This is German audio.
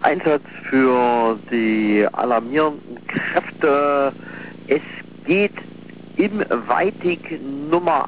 Einsatz für die alarmierenden Kräfte. Es geht im Weitig Nummer